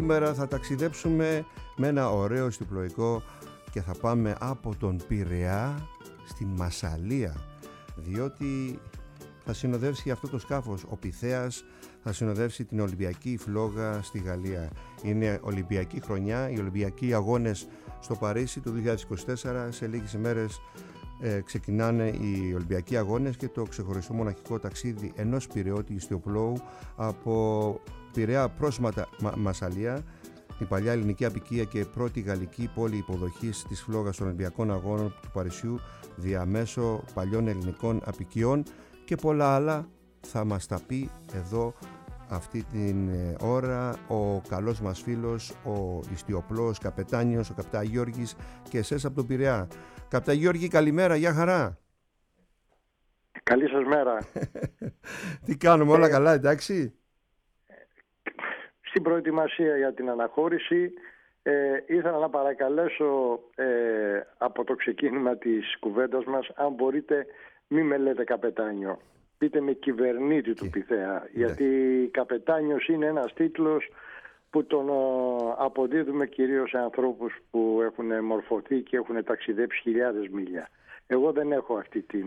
Σήμερα θα ταξιδέψουμε με ένα ωραίο ιστιοπλοϊκό και θα πάμε από τον Πειραιά στην Μασσαλία, διότι θα συνοδεύσει αυτό το σκάφος ο Πειθέας, θα συνοδεύσει την Ολυμπιακή φλόγα στη Γαλλία. Είναι Ολυμπιακή χρονιά, οι Ολυμπιακοί αγώνες στο Παρίσι του 2024. Σε λίγες ημέρες ξεκινάνε οι Ολυμπιακοί αγώνες και το ξεχωριστό μοναχικό ταξίδι ενός πειραιώτη ιστιοπλώου από Πειραιά προς Μασσαλία, την παλιά ελληνική αποικία και πρώτη γαλλική πόλη υποδοχής της φλόγας των Ολυμπιακών Αγώνων του Παρισιού διαμέσω παλιών ελληνικών αποικιών και πολλά άλλα θα μας τα πει εδώ αυτή την ώρα ο καλός μας φίλος, ο ιστιοπλώος καπετάνιος, ο καπετά Γιώργης και εσές από τον Πειραιά. Καπετά Γιώργη, καλημέρα, γεια χαρά. Καλή σας μέρα. Τι κάνουμε, όλα καλά, εντάξει? Στην προετοιμασία για την αναχώρηση ήθελα να παρακαλέσω από το ξεκίνημα της κουβέντας μας, αν μπορείτε μη με λέτε καπετάνιο, πείτε με κυβερνήτη του Πειθέα, γιατί καπετάνιος είναι ένας τίτλος που τον αποδίδουμε κυρίως σε ανθρώπους που έχουν μορφωθεί και έχουν ταξιδέψει χιλιάδες μίλια. Εγώ δεν έχω αυτή την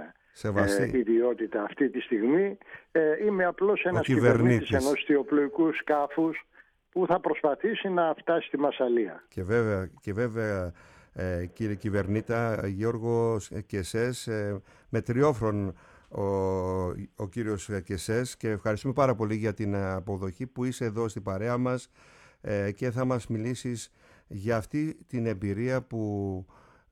ιδιότητα αυτή τη στιγμή. Είμαι απλώς ένας κυβερνήτης ενός ιστιοπλοϊκού σκάφους που θα προσπαθήσει να φτάσει στη Μασσαλία. Και βέβαια κύριε κυβερνήτα Γιώργο Κεσές, με τριόφρον ο κύριος Κεσές, και ευχαριστούμε πάρα πολύ για την αποδοχή που είσαι εδώ στην παρέα μας και θα μας μιλήσεις για αυτή την εμπειρία που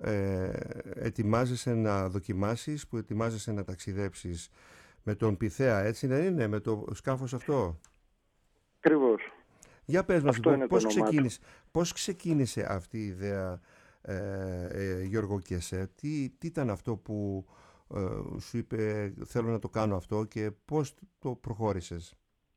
ετοιμάζεσαι να δοκιμάσεις, που ετοιμάζεσαι να ταξιδέψεις με τον Πειθέα, έτσι δεν είναι, με το σκάφος αυτό? Ακριβώς. Για πες μας λοιπόν, πώς ξεκίνησε αυτή η ιδέα, Γιώργο Κεσέ? Τι ήταν αυτό που σου είπε θέλω να το κάνω αυτό και πώς το προχώρησες?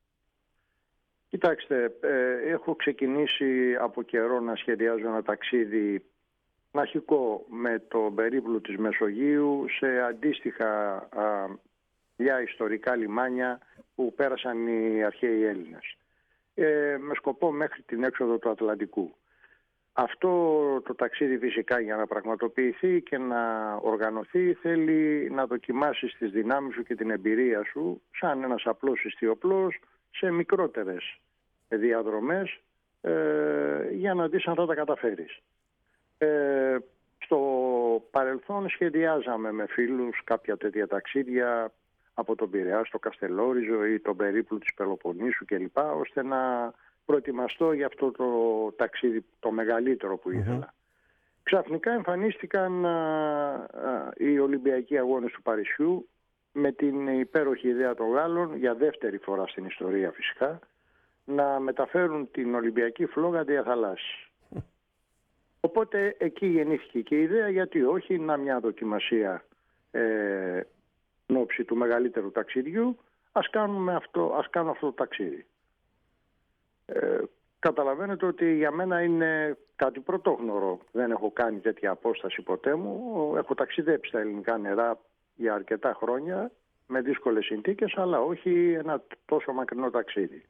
Κοιτάξτε, έχω ξεκινήσει από καιρό να σχεδιάζω ένα ταξίδι αρχικό με το περίπλου της Μεσογείου σε αντίστοιχα για ιστορικά λιμάνια που πέρασαν οι αρχαίοι Έλληνες, με σκοπό μέχρι την έξοδο του Ατλαντικού. Αυτό το ταξίδι φυσικά για να πραγματοποιηθεί και να οργανωθεί θέλει να δοκιμάσεις τις δυνάμεις σου και την εμπειρία σου σαν ένας απλός ιστιοπλώος σε μικρότερες διαδρομές για να δεις αν θα τα καταφέρεις. Στο παρελθόν σχεδιάζαμε με φίλους κάποια τέτοια ταξίδια από τον Πειραιά στο Καστελόριζο ή τον περίπλου της Πελοποννήσου κλπ, ώστε να προετοιμαστώ για αυτό το ταξίδι το μεγαλύτερο που ήθελα. Ξαφνικά εμφανίστηκαν οι Ολυμπιακοί Αγώνες του Παρισιού με την υπέροχη ιδέα των Γάλλων, για δεύτερη φορά στην ιστορία φυσικά, να μεταφέρουν την Ολυμπιακή φλόγα διαθαλάσσης. Οπότε εκεί γεννήθηκε και η ιδέα, γιατί όχι, να μια δοκιμασία εν ώψη του μεγαλύτερου ταξιδιού, ας κάνω αυτό το ταξίδι. Καταλαβαίνετε ότι για μένα είναι κάτι πρωτόγνωρο. Δεν έχω κάνει τέτοια απόσταση ποτέ μου. Έχω ταξιδέψει στα ελληνικά νερά για αρκετά χρόνια με δύσκολες συνθήκες, αλλά όχι ένα τόσο μακρινό ταξίδι.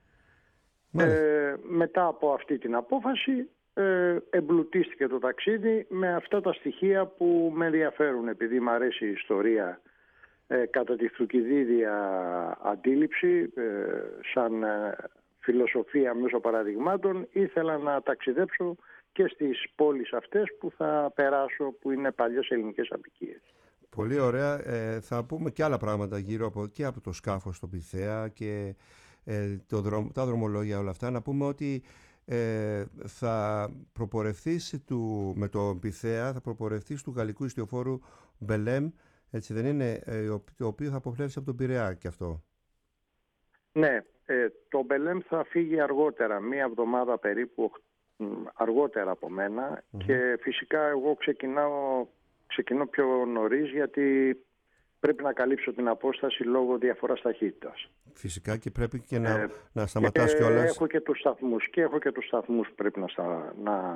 Μετά από αυτή την απόφαση εμπλουτίστηκε το ταξίδι με αυτά τα στοιχεία που με ενδιαφέρουν, επειδή μου αρέσει η ιστορία κατά τη Θουκυδίδια αντίληψη, σαν φιλοσοφία μέσω παραδειγμάτων. Ήθελα να ταξιδέψω και στις πόλεις αυτές που θα περάσω, που είναι παλιές ελληνικές αποικίες. Πολύ ωραία. Θα πούμε και άλλα πράγματα γύρω από το σκάφος στο Πειθέα και τα δρομολόγια, όλα αυτά. Να πούμε ότι θα προπορευθείς με το Πειθέα, θα προπορευθείς του γαλλικού ιστιοφόρου Μπελέμ, έτσι δεν είναι, το οποίο θα αποφλέψει από τον Πειραιά και αυτό? Ναι, το Μπελέμ θα φύγει αργότερα, μία εβδομάδα περίπου αργότερα από μένα, και φυσικά εγώ ξεκινώ πιο νωρίς, γιατί πρέπει να καλύψω την απόσταση λόγω διαφοράς ταχύτητας. Φυσικά, και πρέπει και να σταματάς κιόλας. Έχω και τους σταθμούς που πρέπει να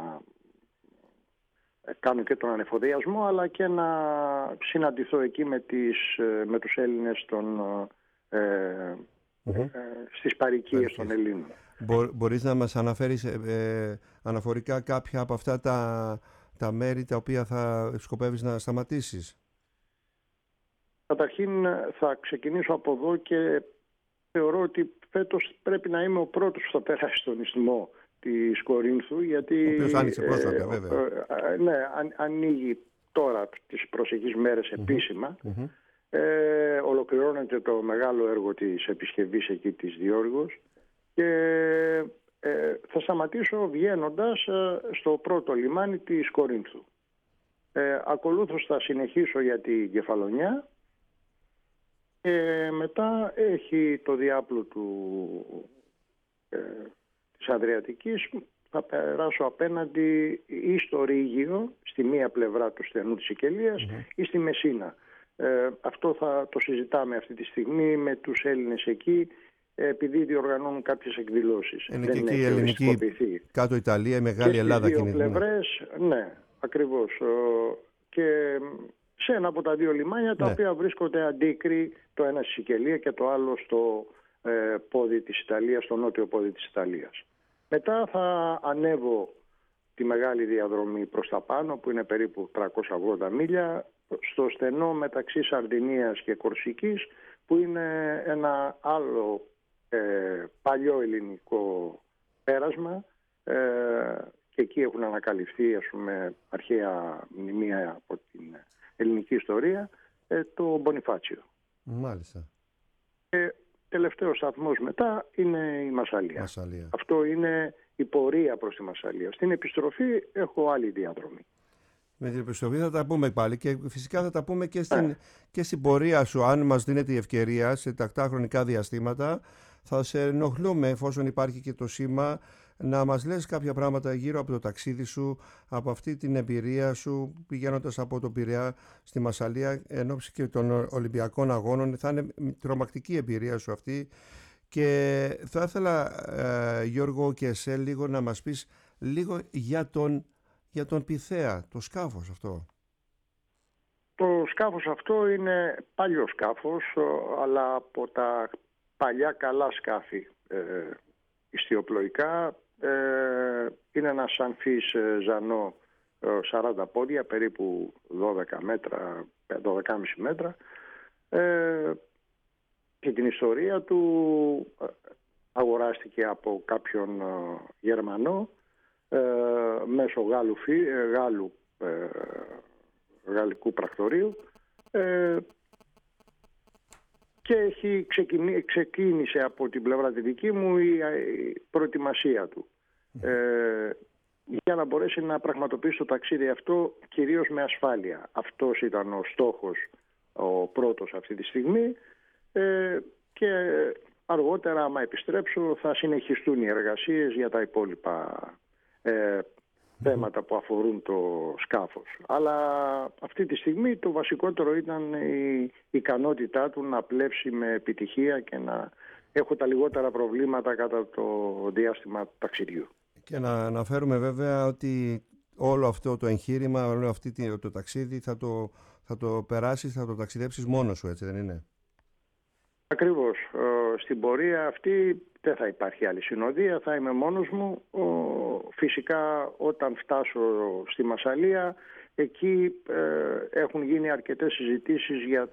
κάνω και τον ανεφοδιασμό, αλλά και να συναντηθώ εκεί με τους Έλληνες στις παροικίες των Ελλήνων. Μπορείς να μας αναφέρεις αναφορικά κάποια από αυτά τα μέρη τα οποία θα σκοπεύεις να σταματήσεις? Καταρχήν θα ξεκινήσω από εδώ και θεωρώ ότι φέτος πρέπει να είμαι ο πρώτος που θα περάσει στον ισθμό της Κορίνθου, γιατί ο οποίος άνοιξε πρόσφατα, βέβαια. Ναι, ανοίγει τώρα τις προσεχείς μέρες επίσημα. Ολοκληρώνεται το μεγάλο έργο της επισκευής εκεί της Διόργος και θα σταματήσω βγαίνοντας στο πρώτο λιμάνι της Κορίνθου. Ακολούθως θα συνεχίσω για την Κεφαλονιά και μετά έχει το διάπλο της Αδριατικής. Θα περάσω απέναντι ή στο Ρήγιο, στη μία πλευρά του στενού της Σικελίας, ή στη Μεσίνα. Αυτό θα το συζητάμε αυτή τη στιγμή με τους Έλληνες εκεί, επειδή διοργανώνουν κάποιες εκδηλώσεις. Είναι και εκεί η ελληνική, κάτω Ιταλία, η Μεγάλη Ελλάδα. Και στις δύο πλευρές, ναι, ακριβώς. Και σε ένα από τα δύο λιμάνια, τα οποία βρίσκονται αντίκρι, το ένα στη Σικελία και το άλλο στο πόδι της Ιταλίας, στο νότιο πόδι της Ιταλίας. Μετά θα ανέβω τη μεγάλη διαδρομή προς τα πάνω, που είναι περίπου 380 μίλια, στο στενό μεταξύ Σαρδινίας και Κορσικής, που είναι ένα άλλο παλιό ελληνικό πέρασμα, και εκεί έχουν ανακαλυφθεί, ας πούμε, αρχαία μνημεία από την ελληνική ιστορία, το Μπονιφάτσιο. Μάλιστα. Τελευταίος σταθμός μετά είναι η Μασσαλία. Αυτό είναι η πορεία προς τη Μασσαλία. Στην επιστροφή έχω άλλη διαδρομή. Με την επιστροφή θα τα πούμε πάλι και φυσικά θα τα πούμε και στην πορεία σου. Αν μας δίνεται η ευκαιρία σε τακτά χρονικά διαστήματα, θα σε ενοχλούμε, εφόσον υπάρχει και το σήμα, να μας λες κάποια πράγματα γύρω από το ταξίδι σου, από αυτή την εμπειρία σου πηγαίνοντας από τον Πειραιά στη Μασσαλία εν ώψη και των Ολυμπιακών Αγώνων. Θα είναι τρομακτική εμπειρία σου αυτή και θα ήθελα, Γιώργο, και εσέ λίγο να μας πεις λίγο για τον Πυθέα, το σκάφος αυτό. Το σκάφος αυτό είναι παλιό σκάφος, αλλά από τα παλιά καλά σκάφη ιστιοπλοϊκά. Είναι ένας αμφής ζανό 40 πόδια, περίπου 12 μέτρα, 12,5 μέτρα, και την ιστορία του αγοράστηκε από κάποιον Γερμανό μέσω γαλλικού πρακτορείου, και ξεκίνησε από την πλευρά τη δική μου η προετοιμασία του για να μπορέσει να πραγματοποιήσει το ταξίδι αυτό κυρίως με ασφάλεια. Αυτός ήταν ο στόχος, ο πρώτος αυτή τη στιγμή, και αργότερα, άμα επιστρέψω, θα συνεχιστούν οι εργασίες για τα υπόλοιπα θέματα που αφορούν το σκάφος. Αλλά αυτή τη στιγμή το βασικότερο ήταν η ικανότητά του να πλεύσει με επιτυχία και να έχω τα λιγότερα προβλήματα κατά το διάστημα ταξιδιού. Και να αναφέρουμε βέβαια ότι όλο αυτό το εγχείρημα, όλο αυτό το ταξίδι θα το περάσεις, θα το ταξιδέψεις μόνος σου, έτσι δεν είναι? Ακριβώς. Στην πορεία αυτή δεν θα υπάρχει άλλη συνοδεία, θα είμαι μόνος μου. Φυσικά όταν φτάσω στη Μασσαλία, εκεί έχουν γίνει αρκετές συζητήσεις για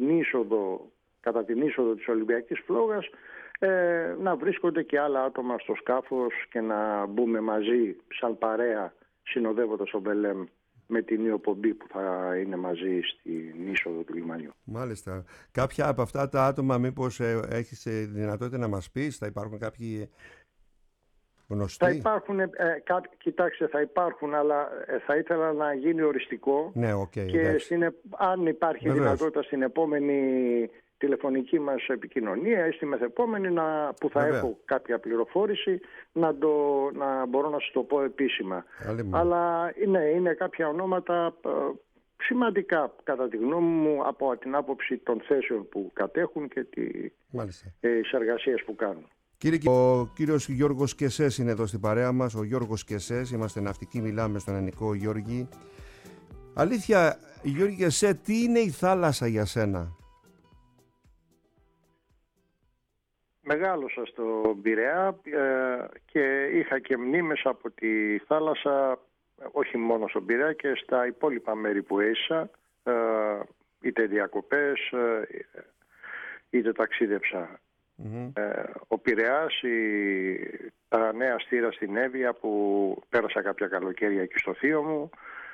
κατά την είσοδο της Ολυμπιακής Φλόγας, να βρίσκονται και άλλα άτομα στο σκάφος και να μπούμε μαζί σαν παρέα, συνοδεύοντας τον Μπελέμ με την ιοπομπή που θα είναι μαζί στην είσοδο του λιμανιού. Μάλιστα. Κάποια από αυτά τα άτομα μήπως έχεις δυνατότητα να μας πεις? Θα υπάρχουν κάποιοι γνωστοί? Θα υπάρχουν, κοιτάξτε, θα υπάρχουν, αλλά θα ήθελα να γίνει οριστικό. Ναι, και αν υπάρχει δυνατότητα στην επόμενη τηλεφωνική μας επικοινωνία ή στη μεθεπόμενη που θα έχω κάποια πληροφόρηση να μπορώ να σας το πω επίσημα. Αλλά είναι κάποια ονόματα σημαντικά κατά τη γνώμη μου από την άποψη των θέσεων που κατέχουν και τις εργασίες που κάνουν. Ο κύριος Γιώργος Κεσές είναι εδώ στην παρέα μας, ο Γιώργος Κεσές, είμαστε ναυτικοί, μιλάμε στον Ενικό Γιώργη. Αλήθεια, Γιώργη Κεσέ, τι είναι η θάλασσα για σένα? Μεγάλωσα στον Πειραιά και είχα και μνήμες από τη θάλασσα, όχι μόνο στον Πειραιά και στα υπόλοιπα μέρη που έζησα, είτε διακοπές είτε ταξίδεψα. Ο Πειραιάς, τα νέα στήρα στην Εύβοια που πέρασα κάποια καλοκαίρια εκεί στο θείο μου,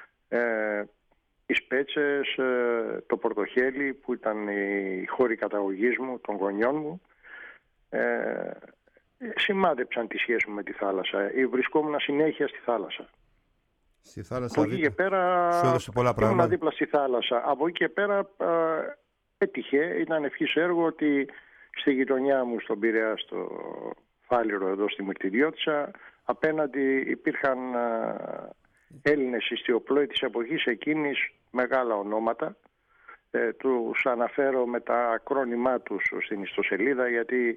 οι Σπέτσες, το Πορτοχέλι που ήταν η χώρη καταγωγής μου, των γονιών μου, σημάδεψαν τη σχέση μου με τη θάλασσα. Βρισκόμουν συνέχεια στη θάλασσα. Στη θάλασσα από εκεί και πέρα σου έδωσε πολλά πράγματα. ήμουν δίπλα στη θάλασσα. Από εκεί και πέρα έτυχε, ήταν ευχής έργο ότι στη γειτονιά μου στον Πειραιά, στο Φάληρο εδώ στη Μυρτηριώτισσα, απέναντι υπήρχαν Έλληνες ιστιοπλόοι της εποχής εκείνης, μεγάλα ονόματα. Τους αναφέρω με τα ακρόνημά τους στην ιστοσελίδα, γιατί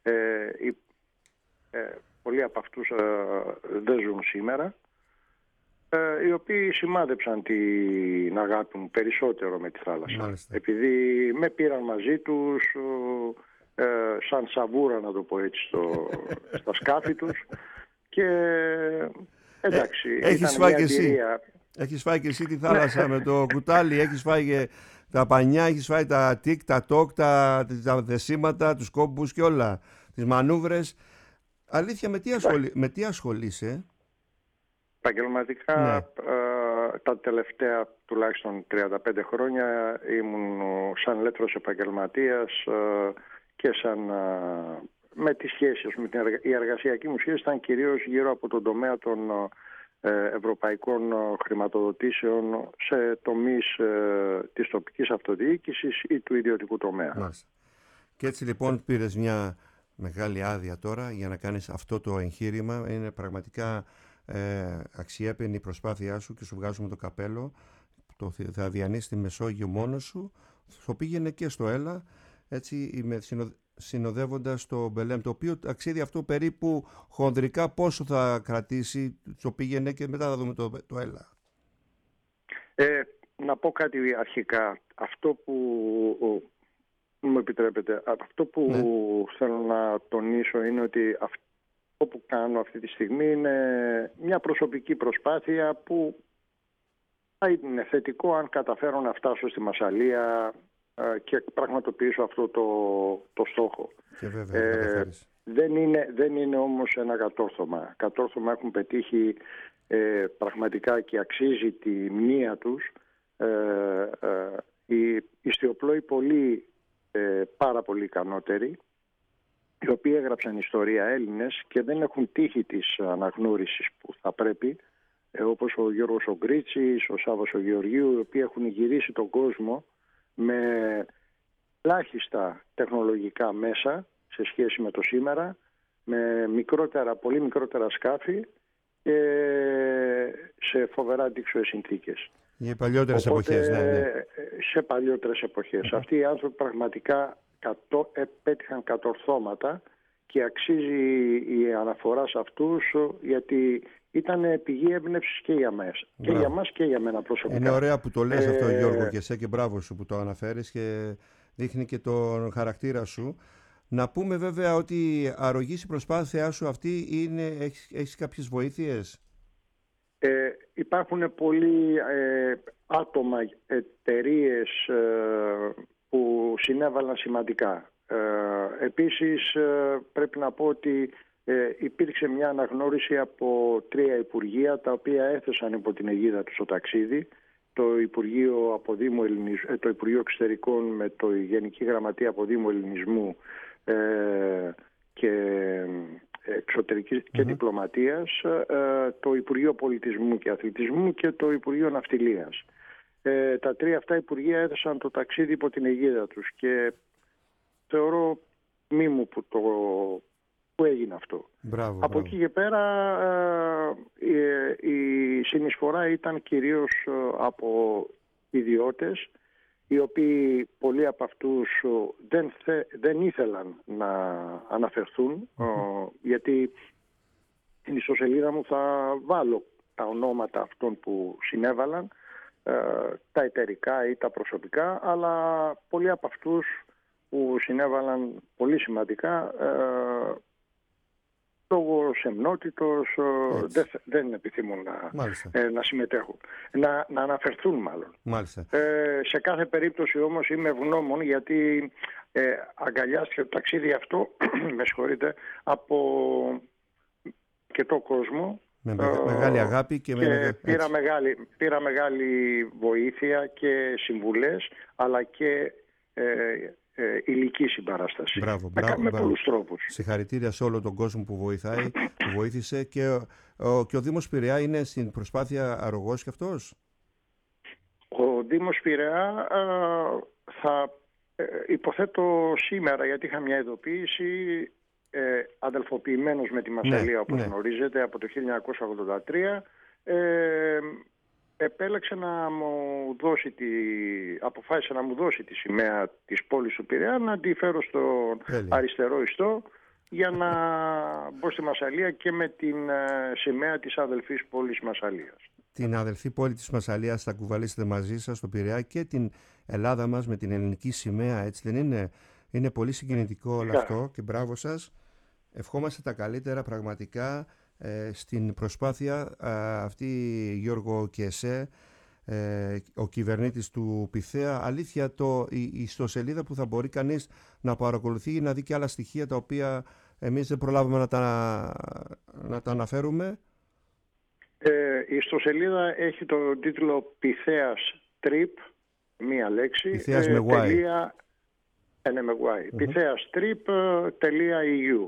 πολλοί από αυτούς δεν ζουν σήμερα, οι οποίοι σημάδεψαν την αγάπη μου περισσότερο με τη θάλασσα. Μάλιστα. Επειδή με πήραν μαζί τους σαν σαβούρα, να το πω έτσι, στα σκάφη τους, και εντάξει, έχεις φάει και εσύ. Έχεις φάει και εσύ τη θάλασσα με το κουτάλι, έχεις φάει και τα πανιά, έχεις φάει τα τικ, τα τόκ, τα δεσίματα, τους κόμπους και όλα, τις μανούβρες. Αλήθεια, με τι ασχολείσαι? Επαγγελματικά, ναι. Τα τελευταία τουλάχιστον 35 χρόνια ήμουν σαν λέтрος επαγγελματίας και σαν με τις σχέσεις. Η εργασιακή μου σχέση ήταν κυρίως γύρω από τον τομέα των ευρωπαϊκών χρηματοδοτήσεων σε τομείς της τοπικής αυτοδιοίκησης ή του ιδιωτικού τομέα. Μάλιστα. Και έτσι λοιπόν πήρες μια μεγάλη άδεια τώρα για να κάνεις αυτό το εγχείρημα. Είναι πραγματικά αξιέπαινη η προσπάθειά σου και σου βγάζουμε το καπέλο. Θα διανύσεις τη Μεσόγειο μόνος σου. Το πήγαινε και στο Έλα, έτσι, συνοδεύοντας το Μπελέμ, το οποίο ταξίδι αυτό περίπου χονδρικά πόσο θα κρατήσει? Το πήγαινε και μετά θα δούμε το Έλα. Να πω κάτι αρχικά. Αυτό που μου επιτρέπετε, αυτό που θέλω να τονίσω είναι ότι αυτό που κάνω αυτή τη στιγμή είναι μια προσωπική προσπάθεια που θα είναι θετικό αν καταφέρω να φτάσω στη Μασσαλία και πραγματοποιήσω αυτό το στόχο. Και βέβαια, δεν είναι όμως ένα κατόρθωμα. Κατόρθωμα έχουν πετύχει πραγματικά και αξίζει τη μνήα τους οι ιστιοπλόοι πάρα πολύ ικανότεροι, οι οποίοι έγραψαν ιστορία, Έλληνες, και δεν έχουν τύχει της αναγνώρισης που θα πρέπει, όπως ο Γιώργος ο Γκρίτσης, ο Σάββας ο Γεωργίου, οι οποίοι έχουν γυρίσει τον κόσμο με ελάχιστα τεχνολογικά μέσα σε σχέση με το σήμερα, με πολύ μικρότερα σκάφη και σε φοβερά αντίξωες συνθήκες. Για παλιότερες εποχές, ναι. Σε παλιότερες εποχές. Αυτοί οι άνθρωποι πραγματικά πέτυχαν κατορθώματα και αξίζει η αναφορά σε αυτούς, γιατί ήταν πηγή έμπνευσης και για μας. Και για μας και για μένα προσωπικά. Είναι ωραία που το λες αυτό, Γιώργο, και σε και μπράβο σου που το αναφέρεις και δείχνει και τον χαρακτήρα σου. Να πούμε βέβαια ότι αρρωγής η προσπάθειά σου αυτή είναι, έχεις κάποιες βοήθειες? Υπάρχουν πολλοί άτομα, εταιρείες που συνέβαλαν σημαντικά. Επίσης πρέπει να πω ότι υπήρξε μια αναγνώριση από 3 υπουργεία, τα οποία έθεσαν υπό την αιγίδα τους το ταξίδι. Το Υπουργείο το Υπουργείο Εξωτερικών με το Γενική Γραμματεία Αποδήμου Ελληνισμού και Εξωτερικής και Διπλωματίας, το Υπουργείο Πολιτισμού και Αθλητισμού και το Υπουργείο Ναυτιλίας. Τα 3 αυτά υπουργεία έθεσαν το ταξίδι υπό την αιγίδα τους και θεωρώ μήμου που έγινε αυτό. Μπράβο. Εκεί και πέρα η συνεισφορά ήταν κυρίως από ιδιώτες, οι οποίοι πολλοί από αυτούς δεν ήθελαν να αναφερθούν, γιατί στην ιστοσελίδα μου θα βάλω τα ονόματα αυτών που συνέβαλαν, τα εταιρικά ή τα προσωπικά, αλλά πολλοί από αυτούς που συνέβαλαν πολύ σημαντικά λόγω σεμνότητος, δεν επιθυμούν να συμμετέχουν, να αναφερθούν μάλλον. Μάλιστα. Σε κάθε περίπτωση όμως είμαι ευγνώμων, γιατί αγκαλιάστηκε το ταξίδι αυτό με συγχωρείτε, από και το κόσμο. Με μεγάλη αγάπη και πήρα μεγάλη βοήθεια και συμβουλές, αλλά και υλική συμπαράσταση. Μπράβο. Με πολλούς τρόπους. Συγχαρητήρια σε όλο τον κόσμο που βοηθάει, που βοήθησε. Και ο Δήμος Πειραιά είναι στην προσπάθεια αρρωγός και αυτός. Ο Δήμος Πειραιά θα υποθέτω σήμερα, γιατί είχα μια ειδοποίηση, αδελφοποιημένος με τη Μασσαλία, όπως γνωρίζετε, από το 1983, επέλεξε αποφάσισε να μου δώσει τη σημαία της πόλης του Πειραιά, να τη φέρω στον αριστερό ιστό, για να μπω στη Μασσαλία και με την σημαία της αδελφής πόλης Μασσαλίας. Την αδελφή πόλη της Μασσαλίας θα κουβαλήσετε μαζί σας στο Πειραιά, και την Ελλάδα μας με την ελληνική σημαία, έτσι δεν είναι? Είναι πολύ συγκινητικό όλο αυτό και μπράβο σας. Ευχόμαστε τα καλύτερα πραγματικά στην προσπάθεια αυτή, Γιώργο και εσέ, ο κυβερνήτης του Πειθέα. Αλήθεια, η ιστοσελίδα που θα μπορεί κανείς να παρακολουθεί ή να δει και άλλα στοιχεία τα οποία εμείς δεν προλάβουμε να τα αναφέρουμε. Η ιστοσελίδα έχει το τίτλο Πειθέας Trip, μία λέξη. Πειθέας με Y. Πειθέας.eu.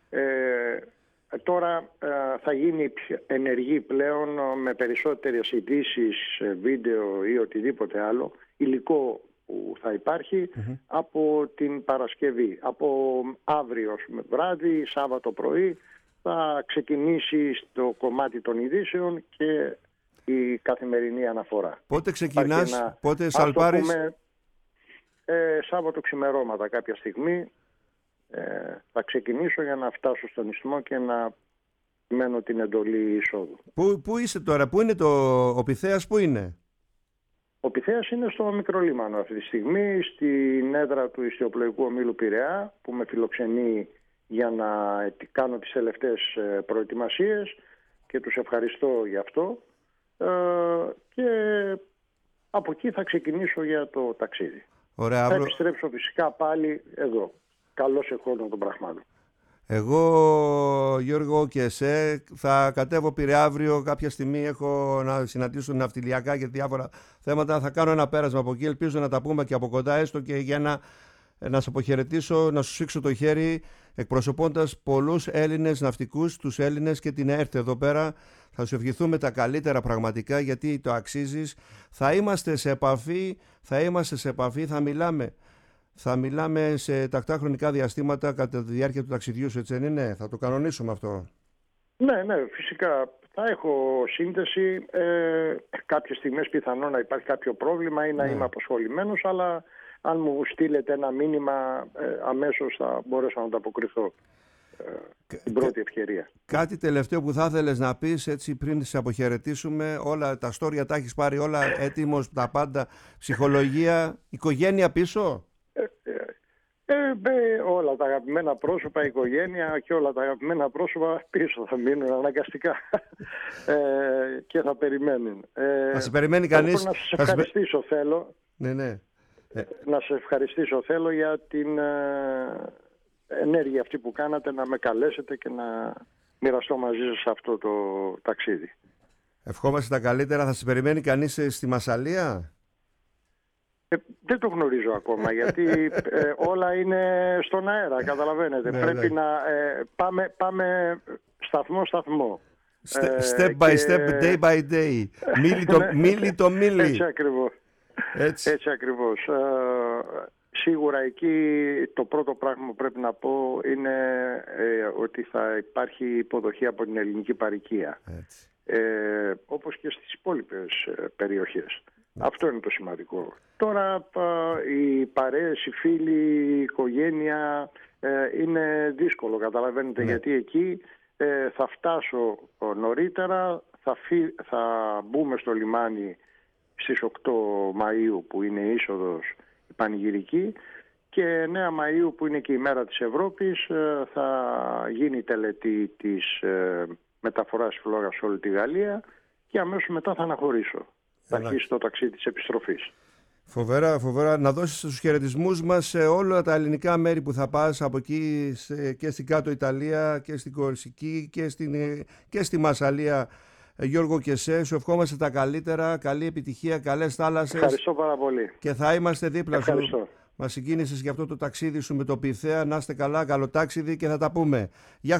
Τώρα θα γίνει ενεργή πλέον, με περισσότερες ειδήσεις, βίντεο ή οτιδήποτε άλλο υλικό που θα υπάρχει από την Παρασκευή. Από αύριο βράδυ, Σάββατο πρωί, θα ξεκινήσει στο κομμάτι των ειδήσεων και η καθημερινή αναφορά. Πότε ξεκινάς, πότε σαλπάρεις? Σάββατο ξημερώματα κάποια στιγμή θα ξεκινήσω για να φτάσω στον ιστμό και να μένω την εντολή εισόδου. Πού είσαι τώρα, πού είναι ο Πειθέας, πού είναι? Ο Πειθέας είναι στο Μικρολίμανο αυτή τη στιγμή, στην έδρα του Ιστιοπλοϊκού Ομίλου Πειραιά, που με φιλοξενεί για να κάνω τις τελευταίες προετοιμασίες, και τους ευχαριστώ γι' αυτό, και από εκεί θα ξεκινήσω για το ταξίδι. Ωραία, θα επιστρέψω φυσικά πάλι εδώ. Καλώς εχόντων των πραγμάτων. Εγώ, Γιώργο και εσέ, θα κατέβω Πειραιά αύριο κάποια στιγμή. Έχω να συναντήσω ναυτιλιακά και διάφορα θέματα. Θα κάνω ένα πέρασμα από εκεί. Ελπίζω να τα πούμε και από κοντά, έστω και για να σε αποχαιρετήσω, να σου σήξω το χέρι, εκπροσωπώντας πολλούς Έλληνες ναυτικούς, τους Έλληνες και την ΕΡΤ εδώ πέρα. Θα σου ευχηθούμε τα καλύτερα πραγματικά, γιατί το αξίζεις. Θα είμαστε σε επαφή, θα μιλάμε σε τακτά χρονικά διαστήματα κατά τη διάρκεια του ταξιδιού σου, έτσι δεν είναι? Θα το κανονίσουμε αυτό. Ναι, φυσικά. Θα έχω σύνδεση. Κάποιες στιγμές πιθανόν να υπάρχει κάποιο πρόβλημα ή να είμαι αποσχολημένος, αλλά αν μου στείλετε ένα μήνυμα, αμέσως θα μπορέσω να ανταποκριθώ την πρώτη ευκαιρία. Κάτι τελευταίο που θα ήθελες να πεις, έτσι, πριν σε αποχαιρετήσουμε? Όλα τα στόρια τα έχεις πάρει όλα έτοιμος, τα πάντα, ψυχολογία, οικογένεια πίσω? Όλα τα αγαπημένα πρόσωπα, η οικογένεια και όλα τα αγαπημένα πρόσωπα πίσω θα μείνουν αναγκαστικά και θα περιμένουν. Θα σε περιμένει κανείς? Να σας ευχαριστήσω θέλω. Ναι. Να σας ευχαριστήσω θέλω για την ενέργεια αυτή που κάνατε, να με καλέσετε και να μοιραστώ μαζί σας αυτό το ταξίδι. Ευχόμαστε τα καλύτερα. Θα σε περιμένει κανείς στη Μασσαλία? Δεν το γνωρίζω ακόμα, γιατί όλα είναι στον αέρα, καταλαβαίνετε. Πρέπει να πάμε σταθμό. Step by step, day by day. Μίλι το μίλι. Έτσι ακριβώς. Σίγουρα εκεί το πρώτο πράγμα που πρέπει να πω είναι ότι θα υπάρχει υποδοχή από την ελληνική παροικία. Όπως και στις υπόλοιπες περιοχές. Αυτό είναι το σημαντικό. Τώρα οι παρέες, οι φίλοι, η οικογένεια είναι δύσκολο, καταλαβαίνετε, γιατί εκεί θα φτάσω νωρίτερα, θα μπούμε στο λιμάνι στις 8 Μαΐου που είναι η είσοδος η πανηγυρική, και 9 Μαΐου, που είναι και η μέρα της Ευρώπης, θα γίνει η τελετή της μεταφοράς φλόγας σε όλη τη Γαλλία και αμέσως μετά θα αναχωρήσω. Θα αρχίσει το ταξίδι της επιστροφής. Φοβερά, φοβερά. Να δώσεις τους χαιρετισμούς μας σε όλα τα ελληνικά μέρη που θα πας από εκεί και στην κάτω Ιταλία και στην Κορσική και στη Μασσαλία. Γιώργο, και σου ευχόμαστε τα καλύτερα, καλή επιτυχία, καλές θάλασσες. Ευχαριστώ πάρα πολύ. Και θα είμαστε δίπλα Ευχαριστώ. σου. Μας συγκίνησες για αυτό το ταξίδι σου με το Πυθέα. Να είστε καλά, καλό ταξίδι και θα τα πούμε. Γεια